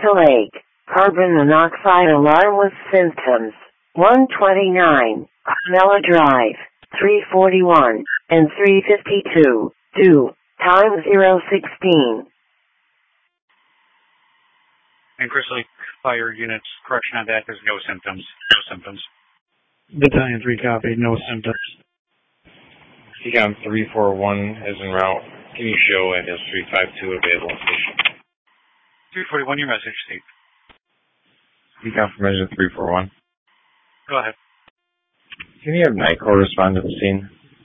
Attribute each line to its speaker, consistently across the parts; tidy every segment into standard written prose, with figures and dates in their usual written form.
Speaker 1: Crystal Lake, carbon monoxide alarm with symptoms. 129, Carmela Drive, 341, and 352, due, time 016.
Speaker 2: And Crystal Lake Fire Units, correction on that, there's no symptoms. No symptoms.
Speaker 3: Battalion 3 copied, no symptoms.
Speaker 4: Decom 341 is en route. Can you show at is 352 available station?
Speaker 2: 341, your message, Steve.
Speaker 4: Decom from Engine 341.
Speaker 2: Go ahead.
Speaker 4: Can you have NICOR respond to the scene?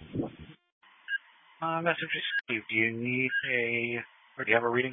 Speaker 2: Message is Steve. Do you need or do you have a reading?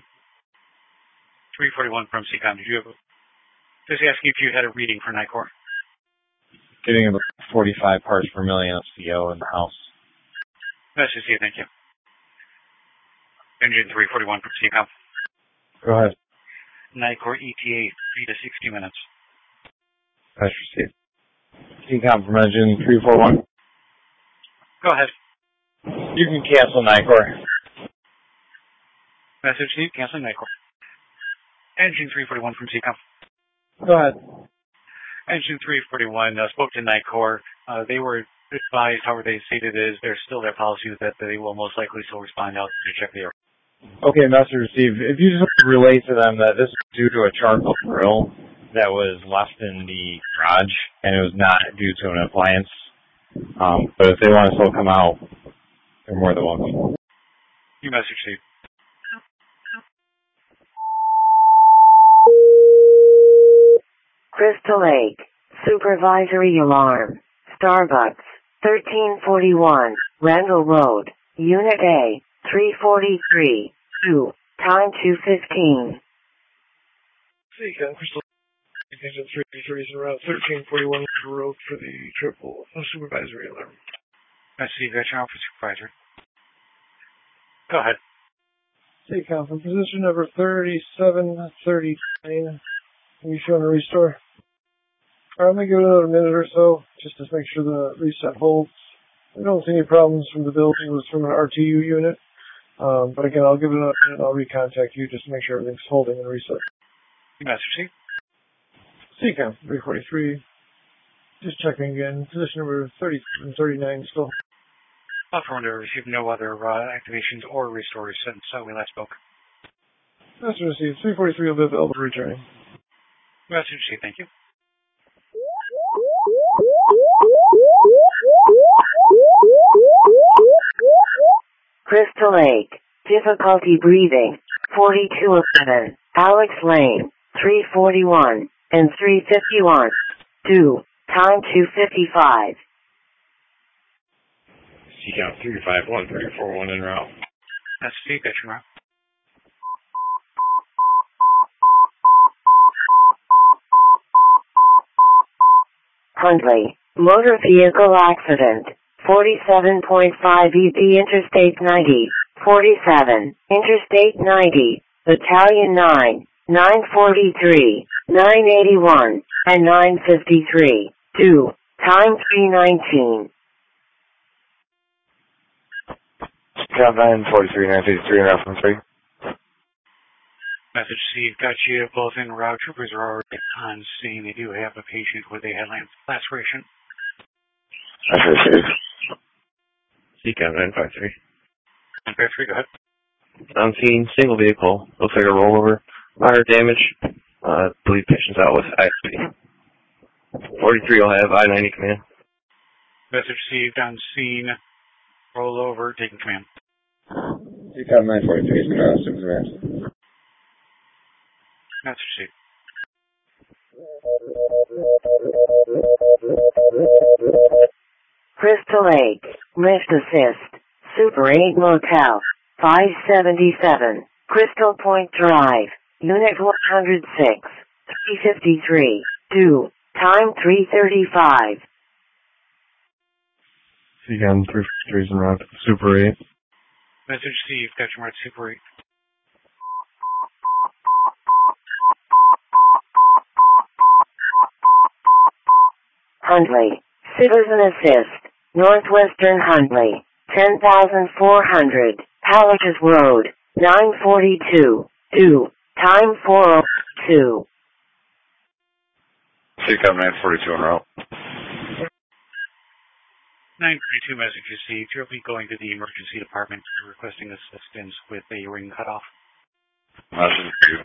Speaker 2: 341 from CCOM. Did you have just asking if you had a reading for NICOR.
Speaker 4: Getting about 45 parts per million of CO in the house.
Speaker 2: Message Steve, thank you. Engine 341 from CCOM.
Speaker 4: Go ahead.
Speaker 2: NICOR ETA 3 to 60 minutes.
Speaker 4: That's received. CCOM from Engine 341.
Speaker 2: Go ahead.
Speaker 4: You can cancel NICOR.
Speaker 2: Message Steve, cancel NICOR. Engine 341 from CCOM.
Speaker 4: Go ahead.
Speaker 2: Engine 341 spoke to NICOR. They were advised, however they stated it is, there's still their policy that they will most likely still respond out to check the air.
Speaker 4: Okay, message received. If you just relate to them that this is due to a charcoal grill that was left in the garage, and it was not due to an appliance. But if they want to still come out, they're more than welcome.
Speaker 2: You message Steve.
Speaker 1: Crystal Lake, supervisory alarm. Starbucks, 1341, Randall Road, Unit A, 343, 2, time 2:15.
Speaker 3: CCOM, Crystal Lake, Engine 333 is en route, 1341 road for the triple supervisory alarm.
Speaker 2: I see you got your officer supervisor. Go ahead.
Speaker 3: CCOM from position number 3739. Can you show on a restore? I'm going to give it another minute or so, just to make sure the reset holds. I don't see any problems from the building. It was from an RTU unit. But again, I'll give it another minute and I'll recontact you just to make sure everything's holding and reset.
Speaker 2: Master Chief.
Speaker 3: CCOM 343. Just checking again. Position number 3739 still.
Speaker 2: Affirmative. Received no other activations or restores since we last spoke.
Speaker 3: Message received. 343 will be available to returning.
Speaker 2: Master Chief, thank you.
Speaker 1: Crystal Lake, difficulty breathing, 4211, Alex Lane, 341, and 351, due, time 2:55.
Speaker 4: CCOM 351, 341 en route.
Speaker 2: That's Steve, got your route.
Speaker 1: Hundley, motor vehicle accident, 47.5 ED Interstate 90, 47, Interstate 90, Battalion 9, 943, 981, and 953, due, time 3:19.
Speaker 4: CCOM 943, 953 en route from 3.
Speaker 2: Message Steve, got you both en route. Troopers are already on scene. They do have a patient with a headlamp laceration.
Speaker 4: Message received. CCOM 953.
Speaker 2: 953, go ahead.
Speaker 4: On scene, single vehicle. Looks like a rollover. Minor damage. Believe patient's out with ISP. 43 will have I-90 command.
Speaker 2: Message received on scene. Rollover, taking command.
Speaker 4: CCOM 943 is going to command.
Speaker 2: Message received.
Speaker 1: Crystal Lake, lift assist, Super 8 Motel, 577, Crystal Point Drive, Unit 106, 353, due, time 3:35.
Speaker 4: CCOM 353 is en route. Super 8.
Speaker 2: Message Steve, got your mark Super 8.
Speaker 1: Hundley, citizen assist, Northwestern Hundley, 10,400, Palatus Road, 942, due, Time 4:02.
Speaker 5: CCOM 942 en route.
Speaker 2: 932 message received. You'll be going to the emergency department requesting assistance with a ring cutoff.
Speaker 5: Message received.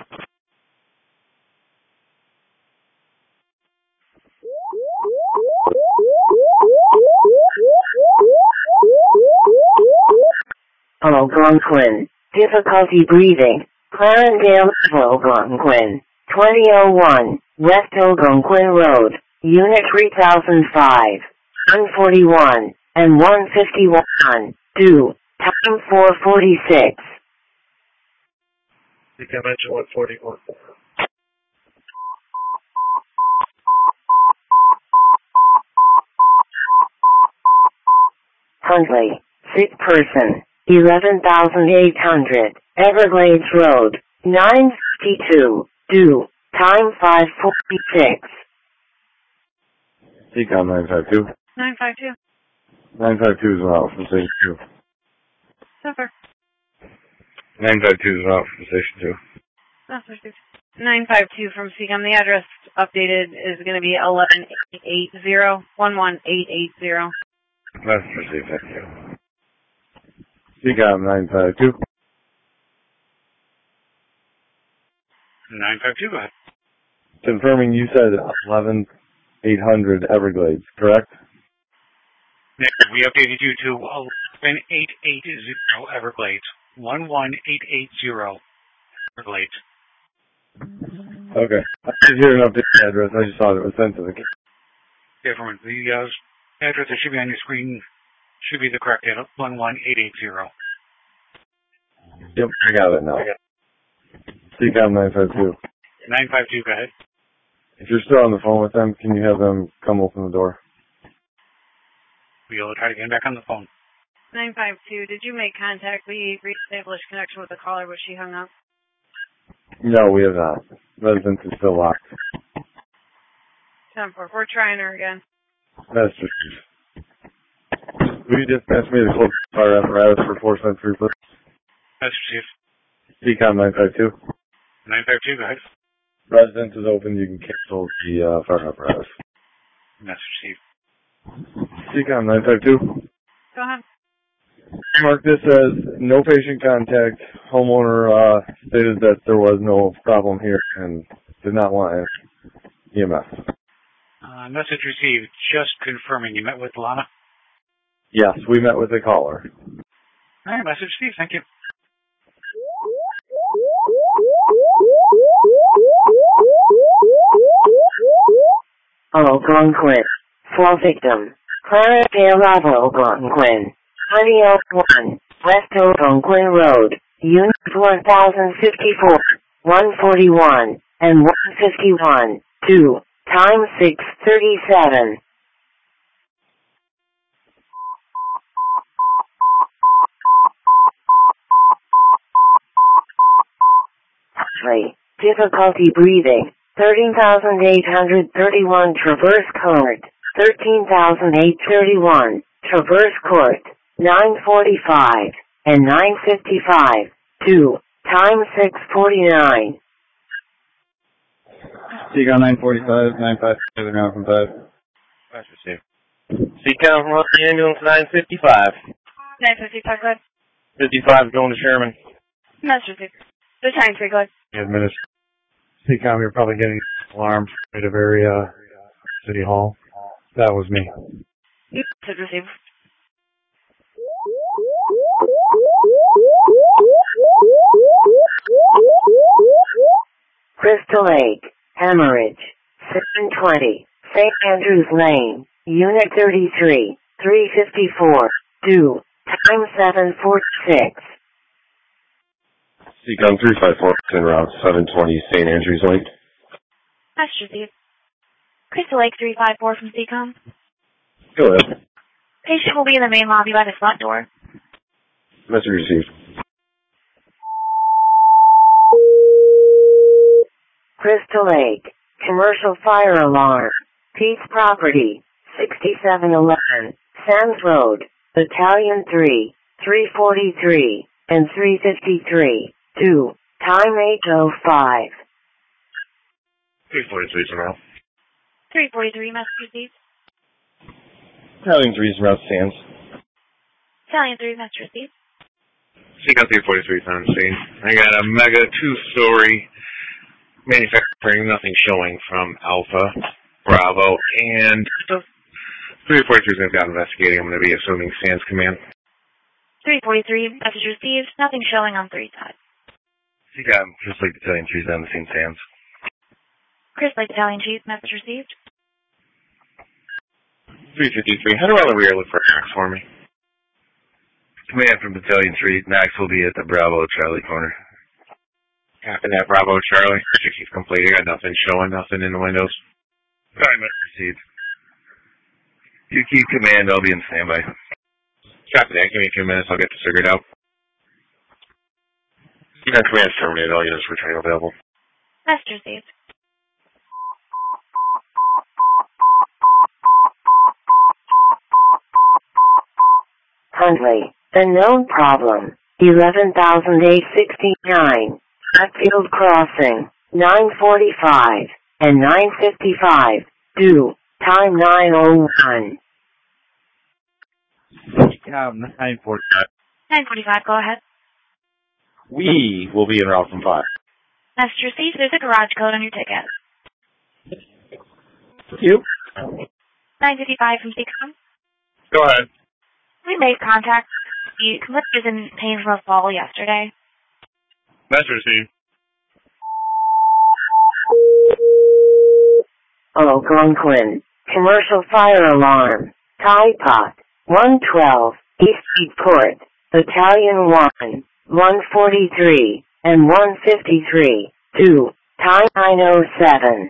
Speaker 1: Algonquin. Difficulty breathing. Clarendale, Algonquin. 2001, West Algonquin Road, Unit 3005, 141, and 151, due, time 4:46.
Speaker 3: You can mention 141.
Speaker 1: Huntley, sick person, 11,800, Everglades Road, 952, due, time 5:46.
Speaker 5: CCOM 952.
Speaker 6: 952.
Speaker 5: 952 is out from Station 2.
Speaker 6: Super.
Speaker 5: 952 is out from Station 2.
Speaker 6: That's received. 952 from CCOM. The address updated is going to be 11880, 11880.
Speaker 5: That's received, thank you. CCOM 952.
Speaker 2: 952, go ahead.
Speaker 5: Confirming you said 11800 Everglades, correct?
Speaker 2: Nick, we updated you to 11880 Everglades. 11880 Everglades.
Speaker 5: Okay. I didn't hear an updated address. I just thought it was sent to the...
Speaker 2: Different. The address that should be on your screen should be the correct address, 11880.
Speaker 5: Yep, I got it now. CCOM 952.
Speaker 2: 952, go ahead.
Speaker 5: If you're still on the phone with them, can you have them come open the door?
Speaker 2: We'll try to get back on the phone.
Speaker 6: 952, did you make contact? We reestablished connection with the caller, but she hung up.
Speaker 5: No, we have not. Residence is still locked.
Speaker 6: 10-4. We're trying her again.
Speaker 5: That's just... Will you dispatch me the closest fire apparatus for 4 Century, please?
Speaker 2: That's received.
Speaker 5: CCOM 952.
Speaker 2: 952, go ahead.
Speaker 5: Residence is open. You can cancel the fire apparatus.
Speaker 2: That's received.
Speaker 5: CCOM 952.
Speaker 6: Go ahead.
Speaker 5: Mark this as no patient contact. Homeowner stated that there was no problem here and did not want EMS.
Speaker 2: Message received. Just confirming you met with Lana.
Speaker 5: Yes, we met with the caller.
Speaker 2: All right, message received. Thank you.
Speaker 1: Algonquin. Fall victim. Clarendale, Algonquin. 2001, West Algonquin Road, Unit 1054, 141, and 151, due, time 6:37. Huntley, difficulty breathing, 13,831 Traverse Court, 13,831 Traverse Court, 9:45 and 9:55, due, time 6:49.
Speaker 4: CCOM 945, 955, now from 5.
Speaker 5: That's received. CCOM from Los Angeles 955.
Speaker 6: 955, go ahead.
Speaker 5: 55 going to Sherman.
Speaker 6: That's received. The time, go ahead.
Speaker 3: CCOM, you're probably getting alarmed right of area City Hall. That was me.
Speaker 6: Message received.
Speaker 1: Crystal Lake, Hemorrhage, 720, St. Andrews Lane, Unit 33, 354, due, time 7:46.
Speaker 5: CCOM 354 en route 720 St. Andrews Lane.
Speaker 6: That's received. Crystal Lake 354 from CCOM.
Speaker 5: Go ahead.
Speaker 6: Patient will be in the main lobby by the front door.
Speaker 5: Message received.
Speaker 1: Crystal Lake, commercial fire alarm, Pete's property, 6711, Sands Road, Battalion 3, 343, and 353, due, Time 8:05.
Speaker 5: 343 tomorrow.
Speaker 6: 343, message received.
Speaker 5: Battalion 3 is route stands.
Speaker 6: Battalion 3, message received.
Speaker 5: Seacom 343 on scene. I got a mega 2-story manufacturing, nothing showing from Alpha, Bravo, and 343 is going to be out investigating. I'm going to be assuming Sands Command.
Speaker 6: 343, message received. Nothing showing on 3 side.
Speaker 5: Seacom, just like Battalion 3 is on the scene, Sands.
Speaker 6: Chris Lake Battalion Chief, message received.
Speaker 5: 353, head around the rear, look for Max for me. Command from Battalion 3, Max will be at the Bravo Charlie corner. After that, Bravo Charlie, keep complete. I got nothing showing, nothing in the windows. Sorry, message received. You keep command, I'll be in standby. Copy that, give me a few minutes, I'll get this figured out. Command's terminated, all units returning available.
Speaker 6: Message received.
Speaker 1: Huntley, the known problem, 11,869, Hatfield Crossing, 9:45 and 9:55, due, time 9:01.
Speaker 4: Seacom 945.
Speaker 6: 945, go ahead.
Speaker 4: We will be en route from 5.
Speaker 6: Message received. There's a garage code on your ticket.
Speaker 4: You?
Speaker 6: 955 from Seacom.
Speaker 5: Go ahead.
Speaker 6: We made contact. The clip was in pain from a fall yesterday.
Speaker 5: Message received.
Speaker 1: Algonquin, commercial fire alarm, Tide Pot, 112, East Street Court, Battalion 1, 143, and 153, 2, time 9:07.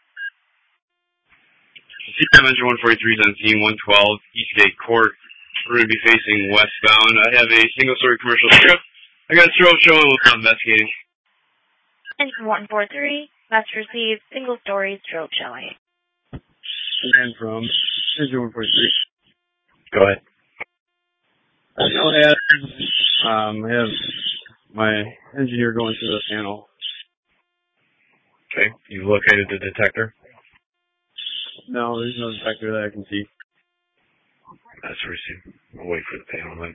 Speaker 7: Seacom Engine 143 is on scene 112, Eastgate Court. We're going to be facing westbound. I have a single-story commercial strip. I got a strobe showing. We'll be investigating.
Speaker 6: Engine 143, message received. Single story strobe showing.
Speaker 8: And from Engine 143.
Speaker 5: Go ahead.
Speaker 8: I have my engineer going through the panel.
Speaker 5: Okay, you located the detector?
Speaker 8: No, there's no detector that I can see.
Speaker 5: That's received. We'll wait for the panel then.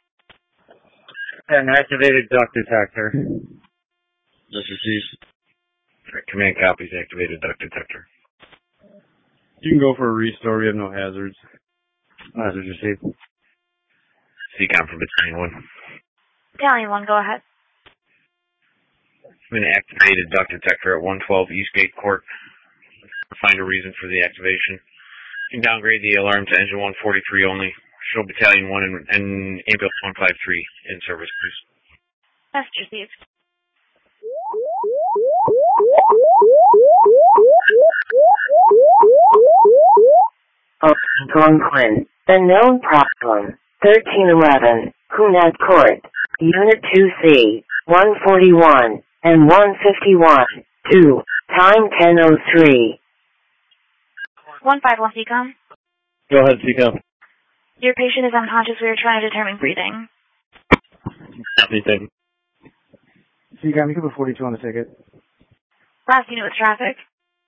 Speaker 4: An activated duct detector.
Speaker 8: That's received.
Speaker 5: Right, command copies, activated duct detector.
Speaker 8: You can go for a restore. We have no hazards.
Speaker 5: Message received. Seacom from Battalion 1.
Speaker 6: Battalion 1, go ahead.
Speaker 5: An activated duct detector at 112 Eastgate Court. Find a reason for the activation. You can downgrade the alarm to Engine 143 only. Show Battalion 1 and Ambulance 153 in service, please.
Speaker 6: Message received.
Speaker 1: Algonquin, the known problem, 1311, Cunard Court, Unit 2C, 141, and 151, 2, time 10:03.
Speaker 6: 151 Seacom.
Speaker 5: Go ahead, Seacom.
Speaker 6: Your patient is unconscious. We are trying to determine breathing.
Speaker 5: Anything.
Speaker 3: Seacom, you can put 42 on the ticket.
Speaker 6: Last unit with traffic.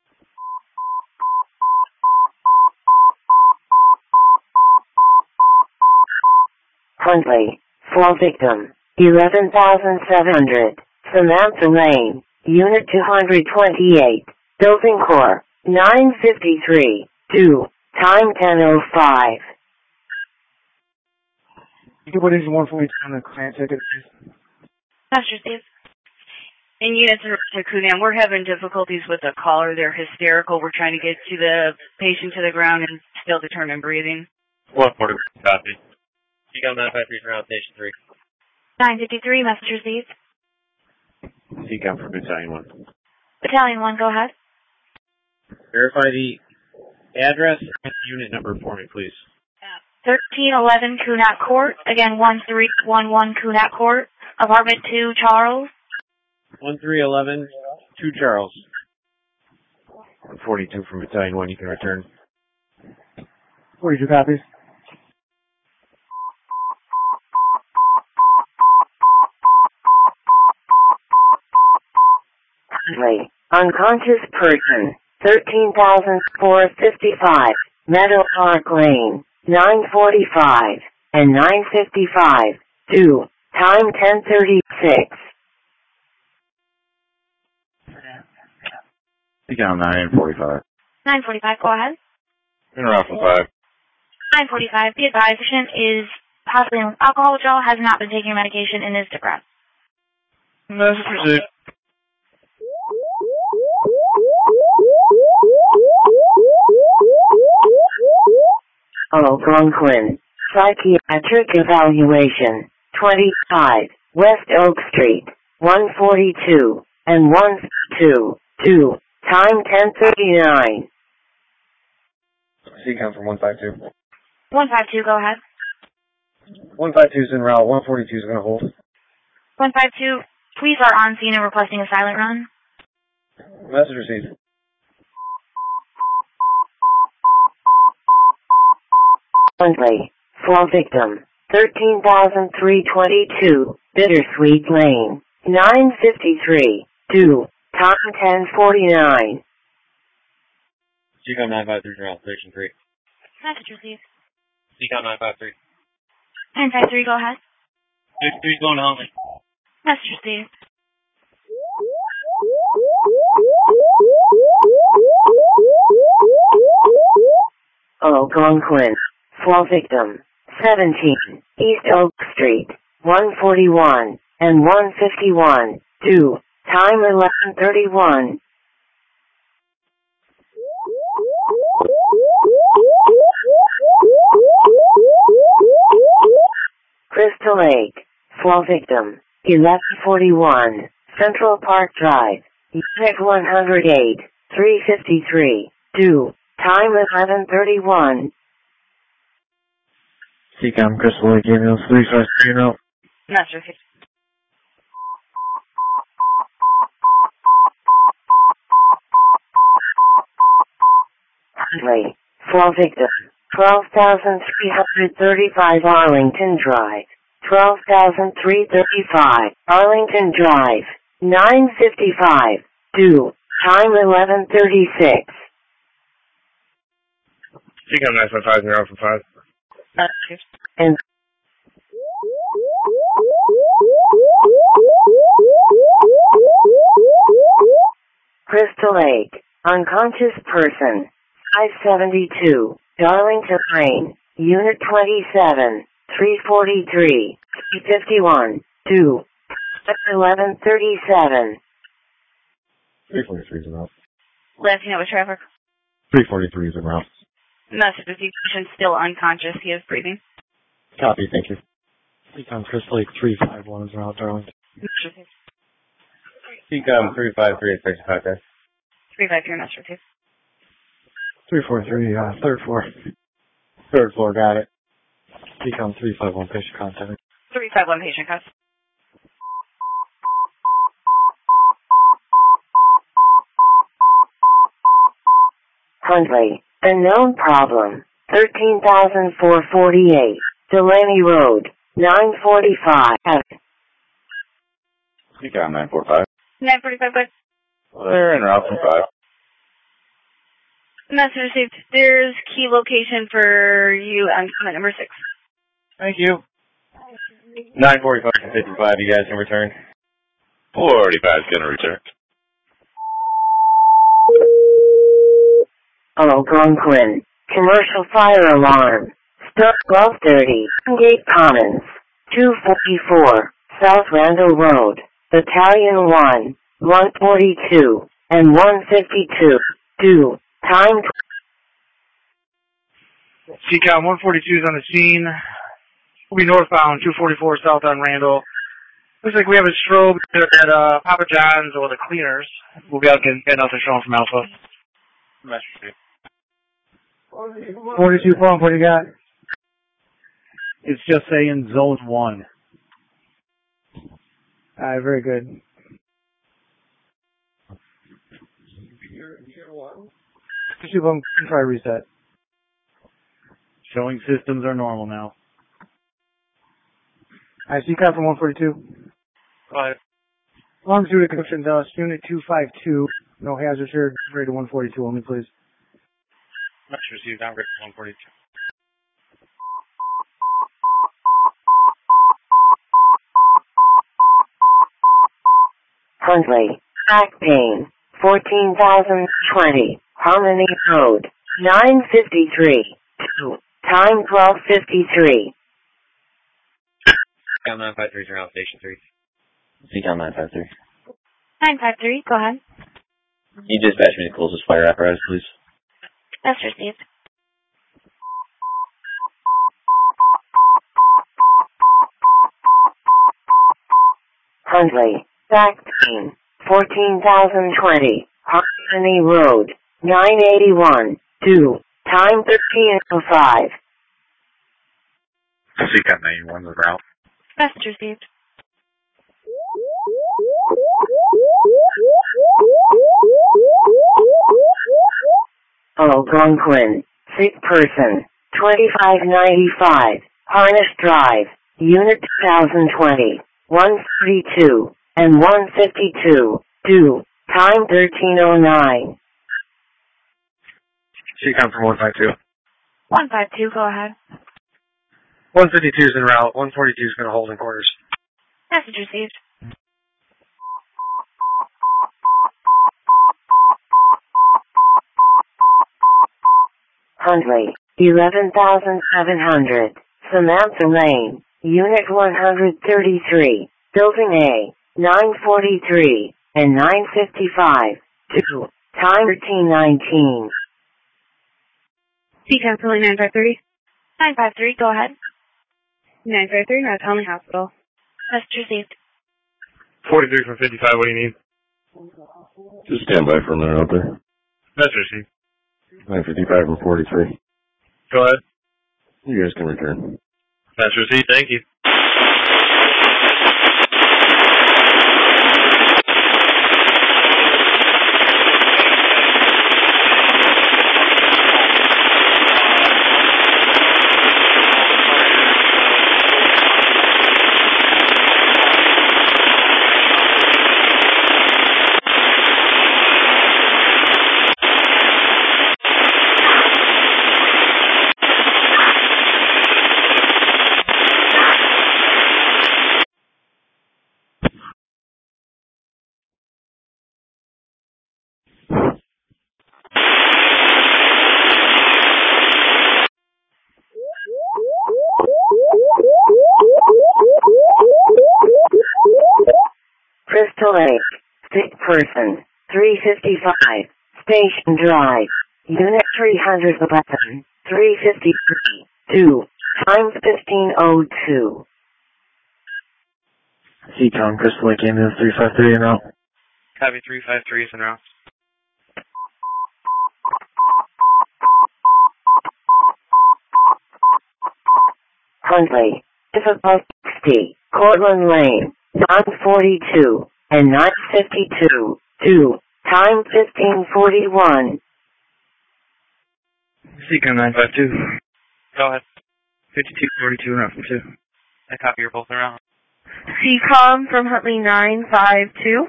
Speaker 1: Huntley, fall victim, 11,700, Samantha Lane, Unit 228, Building Core, 9:53, 2, time 10:05.
Speaker 3: You can put Engine 142 on the client ticket, please.
Speaker 6: Message received.
Speaker 9: In units to Kunan, we're having difficulties with the caller. They're hysterical. We're trying to get to the patient to the ground and still determine breathing.
Speaker 5: 140, copy.
Speaker 4: Seacom 953 from Station 3.
Speaker 6: 953, message received.
Speaker 5: Seacom from Battalion 1.
Speaker 6: Battalion 1, go ahead.
Speaker 4: Verify the address and unit number for me, please.
Speaker 6: 1311 Cunard Court. Again, 1311 Cunard Court. Apartment 2, Charles.
Speaker 4: 1311 2 Charles.
Speaker 5: 142 from Battalion 1, you can return.
Speaker 3: 42 copies.
Speaker 1: Currently, unconscious person, 13,455, Meadow Park Lane, 945, and 955, 2, time 10:36.
Speaker 4: Seacom 945.
Speaker 10: 945, go ahead.
Speaker 4: Been around for 5.
Speaker 10: 945, be advised, patient is possibly on alcohol withdrawal, has not been taking medication, and is depressed.
Speaker 4: Message received.
Speaker 1: Algonquin. Psychiatric evaluation. 25. West Oak Street. 142. And 122. Time 10:39.
Speaker 3: Seacom from 152.
Speaker 10: 152, go ahead.
Speaker 3: 152 is en route. 142 is going to hold.
Speaker 10: 152, please are on scene and requesting a silent run.
Speaker 3: Message received.
Speaker 1: Currently, fall victim. 13,322, Bittersweet Lane. 953. 2. Time 10:49.
Speaker 4: Seacom 953 route, station 3.
Speaker 10: Message received.
Speaker 2: Seacom 953.
Speaker 10: 953, go ahead.
Speaker 2: 3's going to Huntley.
Speaker 10: Message received.
Speaker 1: Algonquin. Fall victim. 17. East Oak Street. 141. And 151. 2. Time 11:31. Crystal Lake. Fall victim. 1141. Central Park Drive. Unit 108. 353. 2. Time 11:31.
Speaker 3: Seacom, Crystal Lake, ambulance 353 route.
Speaker 10: Message received.
Speaker 1: Huntley. Fall victim. 12,335 Arlington Drive. 12,335 Arlington Drive. 955. 2. Time 11:36.
Speaker 5: Seacom 955 0 for 5.
Speaker 10: Message received.
Speaker 1: And Crystal Lake. Unconscious person. 572. Darlington Lane. Unit 27. 343. 351. 2. 11:37.
Speaker 3: 343 is en route.
Speaker 10: Last note with traffic.
Speaker 3: 343 is en route.
Speaker 10: Message received. Patient still unconscious. He is breathing.
Speaker 3: Copy, thank you. Seacom, Crystal Lake 351 is en route, Darlington.
Speaker 10: Message received.
Speaker 4: Seacom 353 at 65 guys.
Speaker 10: 353, message received.
Speaker 3: 343, third floor. Third floor, got it. Seacom 351, patient contact.
Speaker 10: 351, patient cuts.
Speaker 1: Huntley. Unknown problem. 13,448. Delaney Road. 945.
Speaker 4: Seacom 945.
Speaker 10: 945, good.
Speaker 4: They're en route from 5.
Speaker 10: Message received. There's key location for you on comment number 6.
Speaker 4: Thank you. 945 and 55, you guys can return.
Speaker 5: 485 is going to return.
Speaker 1: Algonquin. Commercial fire alarm. Stop 1230. Gate Commons. 244. South Randall Road. Battalion 1. 142. And 152. 2. Time.
Speaker 11: Seacom 142 is on the scene. We'll be northbound 244 south on Randall. Looks like we have a strobe at Papa John's or the cleaners. We'll be out getting nothing showing from Alpha.
Speaker 3: 42 phone, what do you got?
Speaker 8: It's just saying zone 1.
Speaker 3: Alright, very good. Two phone, try reset.
Speaker 8: Showing systems are normal now.
Speaker 3: Alright, Seacom from 142.
Speaker 2: Right.
Speaker 11: Arms due to Clifton Dust, Unit 252. No hazards here. Rated 142 only, please.
Speaker 2: Message received. Down rated 142.
Speaker 1: Huntley, back pain, 14,020, Harmony Road, 953, 2, time 12:53.
Speaker 4: Seacom 953 is around Station 3. Seacom 953.
Speaker 10: 953, go ahead.
Speaker 4: You dispatch me to closest fire apparatus, please.
Speaker 10: That's received.
Speaker 1: Huntley, back pain, 14,020, Harmony Road, 981, 2, time 13:05.
Speaker 5: Seacom 91 is route.
Speaker 10: Message received.
Speaker 1: Algonquin, sick person, 2595, Harness Drive, Unit 2020, 132, and 152, 2, time 13:09.
Speaker 11: Seacom for 152.
Speaker 10: 152, go ahead.
Speaker 11: 152 is en route. 142 is going to hold in quarters.
Speaker 10: Message received.
Speaker 1: Huntley, 11,700, Samantha Lane, Unit 133, Building A, 943, and 955, 2, time 13:19.
Speaker 6: Seacom Philly 953.
Speaker 10: 953, go ahead.
Speaker 6: 953, North Huntley Hospital.
Speaker 10: Message received.
Speaker 7: 43 from 55, what do you need?
Speaker 5: Just stand by for a minute out there.
Speaker 7: That's received.
Speaker 5: 955 from 43.
Speaker 7: Go ahead.
Speaker 5: You guys can return.
Speaker 7: That's received, thank you.
Speaker 1: Crystal Lake, sick person, 355, Station Drive, Unit 311, 353, 2, time 15:02.
Speaker 3: Seacom, Crystal Lake, ambulance 353 en route.
Speaker 11: Copy 353 is en route.
Speaker 1: Huntley, difficult 60, Cortland Lane, 942, and 952, 2, time 15:41.
Speaker 11: Seacom 952. Go ahead. 5242 en route from 2. I copy you're both around.
Speaker 6: Seacom from Huntley 952.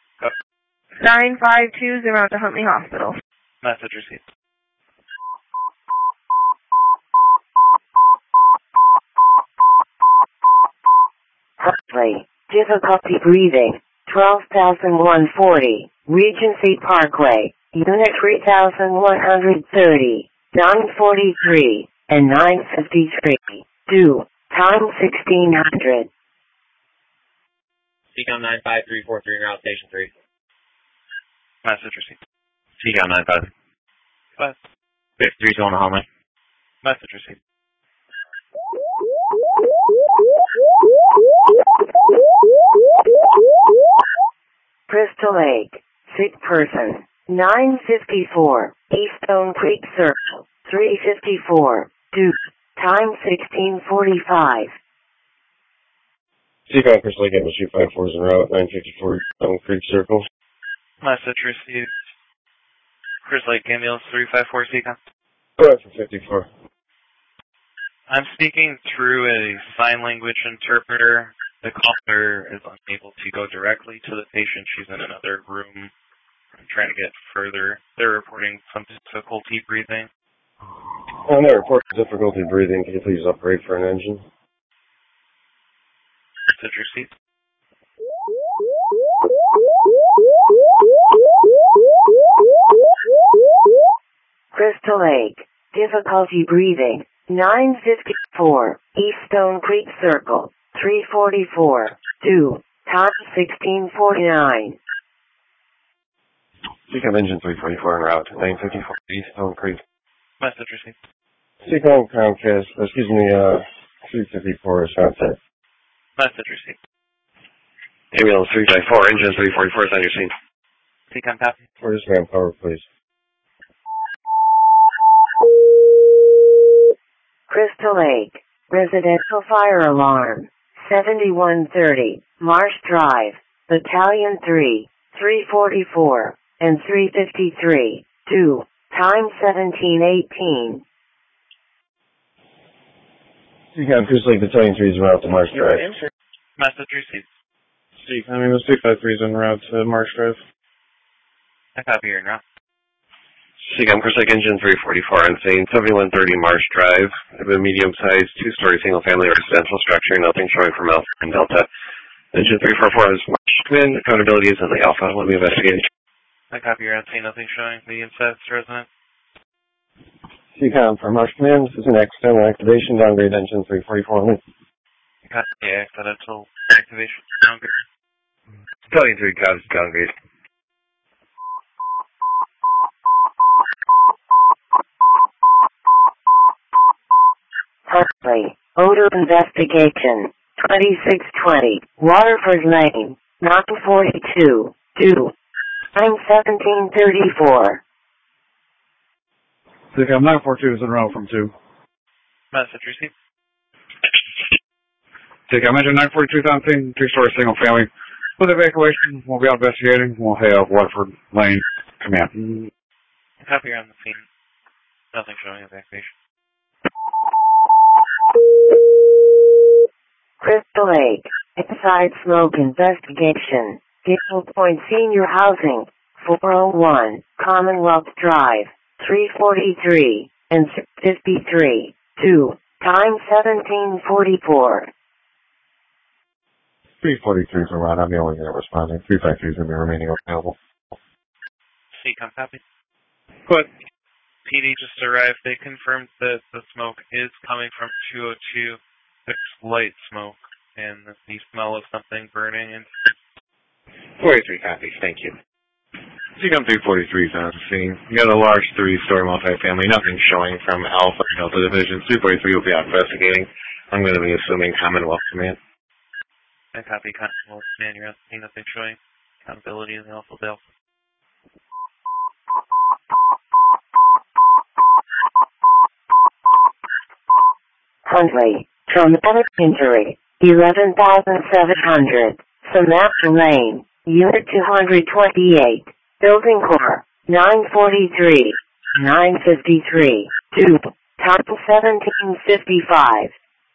Speaker 6: 952 is en route to Huntley Hospital.
Speaker 11: Message received.
Speaker 1: Huntley, difficulty breathing, 12,140, Regency Parkway, Unit 3,130, 943, and 953, 2, time 1600.
Speaker 4: Seacom 95343 en route Station 3.
Speaker 11: Message received.
Speaker 5: Seacom 95.
Speaker 11: Go ahead.
Speaker 4: 53 going to Harmony.
Speaker 11: Message received.
Speaker 1: Crystal Lake, sick person, 954, East Stone Creek Circle, 354, 2, time 16:45.
Speaker 5: Seacom, Crystal Lake, ambulance 254 is en route. 954, Stone Creek Circle.
Speaker 11: Message received. Chris Lake Ambulance 354 Seacom.
Speaker 5: Go ahead for 54.
Speaker 11: I'm speaking through a sign language interpreter.
Speaker 12: The caller is unable to go directly to the patient. She's in another room trying to get further. They're reporting some difficulty breathing.
Speaker 5: On that report, difficulty breathing, can you please upgrade for an engine?
Speaker 12: Message received.
Speaker 1: Crystal Lake, difficulty breathing, 954, East Stone Creek Circle, 344, 2, time 1649.
Speaker 5: Seacom engine 344 en route, 954 East Stone Creek.
Speaker 12: Message received.
Speaker 5: Seacom Comcast, 354 is sunset.
Speaker 12: Message received.
Speaker 5: Ambulance 354, engine 344 is on your scene.
Speaker 12: Seacom copy.
Speaker 5: Where's manpower, please?
Speaker 1: Crystal Lake, residential fire alarm, 7130, Marsh Drive, Battalion 3, 344, and 353, 2, time 1718.
Speaker 5: Seacom Crystal Lake, Battalion 3 is en route to Marsh Drive.
Speaker 12: Message received.
Speaker 8: Seacom, Amos 253 is en route to Marsh Drive.
Speaker 12: I copy your route.
Speaker 5: Seacom Crystal Lake, engine 344 on scene, 7130 Marsh Drive. I have a medium-sized two-story single-family residential structure, nothing showing from Alpha and Delta. Engine 344 is Marsh Command, accountability is in the Alpha. Let me investigate.
Speaker 12: I copy your route, nothing showing. Medium-sized resident.
Speaker 5: Seacom for Marsh Command, this is an accidental activation, downgrade engine 344 only.
Speaker 12: Copy accidental activation, downgrade.
Speaker 5: Battalion 3, copy, downgrade.
Speaker 1: Huntley, odor investigation, 2620, Waterford Lane, 942, 2, time 1734.
Speaker 8: Seacom 942 is en route from 2.
Speaker 12: Message received.
Speaker 8: Seacom engine 942 is on scene, two-story single family. With evacuation, we'll be out investigating. We'll have Waterford Lane command.
Speaker 12: Copy on the scene. Nothing showing evacuation.
Speaker 1: Crystal Lake, inside smoke investigation, Gable Point Senior Housing, 401, Commonwealth Drive, 343, and 653, 2, time 1744.
Speaker 5: 343 is around. I'm the only one responding. 353 is going to be remaining available.
Speaker 12: Seacom copy. But PD just arrived. They confirmed that the smoke is coming from 202. There's light smoke and the smell of something burning. And
Speaker 5: 43 copies. Thank you. Seacom 343 is on the scene. You got a large three-story multifamily. Nothing showing from Alpha and Delta Division. 343 will be out investigating. I'm going to be assuming Commonwealth Command.
Speaker 12: I copy Commonwealth Command. You're on the scene. Nothing showing. Accountability in the Alpha Delta.
Speaker 1: Huntley, traumatic injury, 11,700, Samantha Lane, Unit 228, Building Core, 943, 953, 2, time 1755.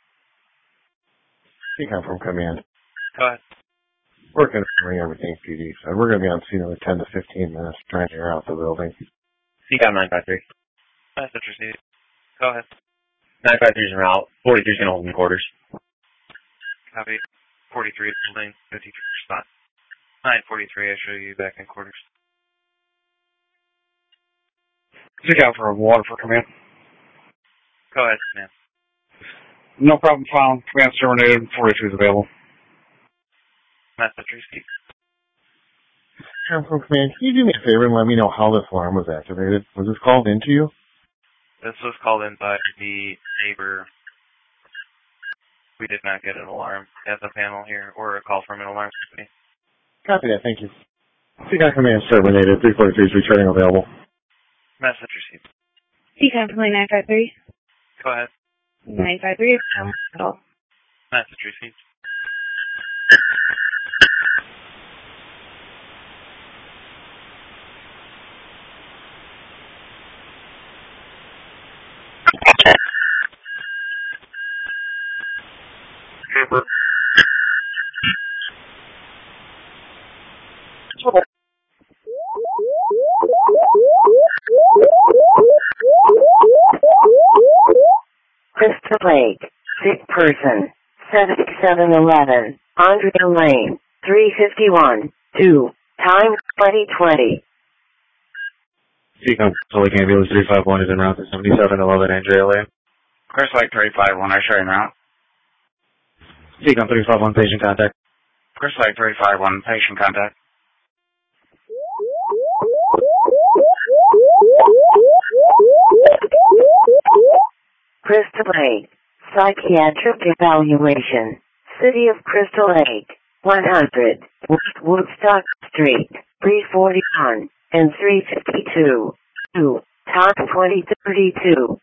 Speaker 5: Seacom from Command.
Speaker 12: Go ahead.
Speaker 5: We're going to bring everything PD, so we're going to be on scene in 10 to 15 minutes trying to clear out the building.
Speaker 13: Seacom 953.
Speaker 12: Message received. Go ahead.
Speaker 13: 953 is en route. 43 is going to hold in quarters.
Speaker 12: Copy. 43 is holding 53 spot. 943, I show you back in quarters.
Speaker 8: Seacom for Waterford Command.
Speaker 12: Go ahead, man.
Speaker 8: No problem found. Command's terminated. 42 is available.
Speaker 12: Message received.
Speaker 5: Seacom from Command, can you do me a favor and let me know how this alarm was activated? Was this called into you?
Speaker 12: This was called in by the neighbor. We did not get an alarm at the panel here or a call from an alarm company.
Speaker 5: Copy that, thank you. Seacom Command terminated. 343 is returning available.
Speaker 12: Message received.
Speaker 6: Seacom from 953.
Speaker 12: Go ahead.
Speaker 6: 953.
Speaker 12: Message received.
Speaker 1: Crystal Lake, sick person, 7711, Andrea Lane, 351, 2, time 2020.
Speaker 4: Seacom, Crystal Lake Ambulance 351 is en route to 7711 Andrea Lane.
Speaker 8: Crystal Lake 351, I show you now.
Speaker 4: Seacom 351, patient contact.
Speaker 8: Crystal Lake 351, patient contact.
Speaker 1: Crystal Lake, psychiatric evaluation, City of Crystal Lake, 100, Woodstock Street, 341, and 352, 2, top 2032.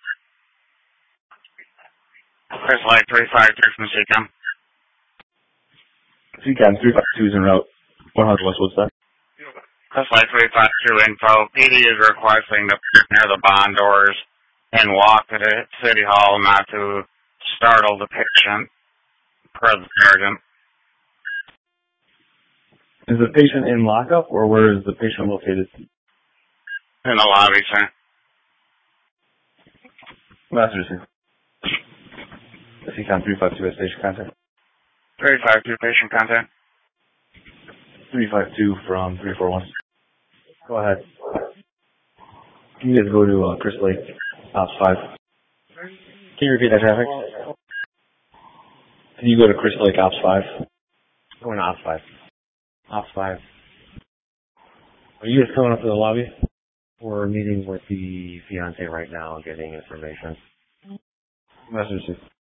Speaker 8: Crystal Lake 352 from Seacom.
Speaker 4: Seacom 352 is en route. 100 West Woodstock.
Speaker 8: Crystal Lake 352 info. PD is requesting to park near the bond doors and walk to the City Hall not to startle the patient, per the sergeant.
Speaker 4: Is the patient in lockup, or where is the patient located?
Speaker 8: In the lobby, sir.
Speaker 4: Master, sir. Seacom 352 has patient contact.
Speaker 8: 352 patient contact.
Speaker 4: 352 from 341. Go ahead. Can you guys go to Crystal Lake, Ops 5? Can you repeat that traffic? Can you go to Crystal Lake, Ops 5?
Speaker 13: Going to Ops 5.
Speaker 4: Ops 5. Are you guys coming up to the lobby?
Speaker 13: We're meeting with the fiance right now, getting information.
Speaker 4: Master, sir.